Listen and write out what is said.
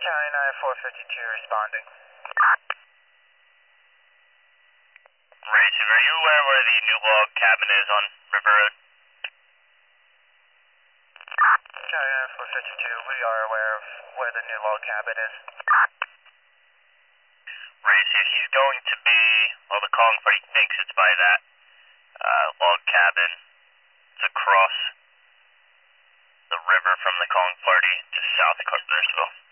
Charlie 9452 responding. Racing, are you aware where the new log cabin is on River Road? Charlie 9452, we are aware of where the new log cabin is. Racing, he's going to be, well, the calling party thinks it's by that log cabin. It's across the river from the calling party, just south of Carpentersville.